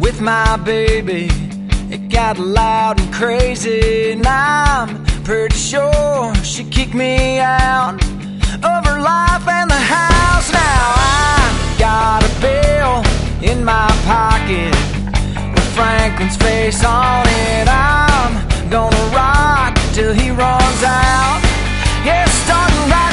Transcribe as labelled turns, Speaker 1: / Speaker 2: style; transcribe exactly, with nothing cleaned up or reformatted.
Speaker 1: with my baby. It got loud and crazy, and I'm pretty sure she kicked me out of her life and the house. Now I got a bill in my pocket with Franklin's face on it. I'm gonna rock till he runs out. Yeah, starting right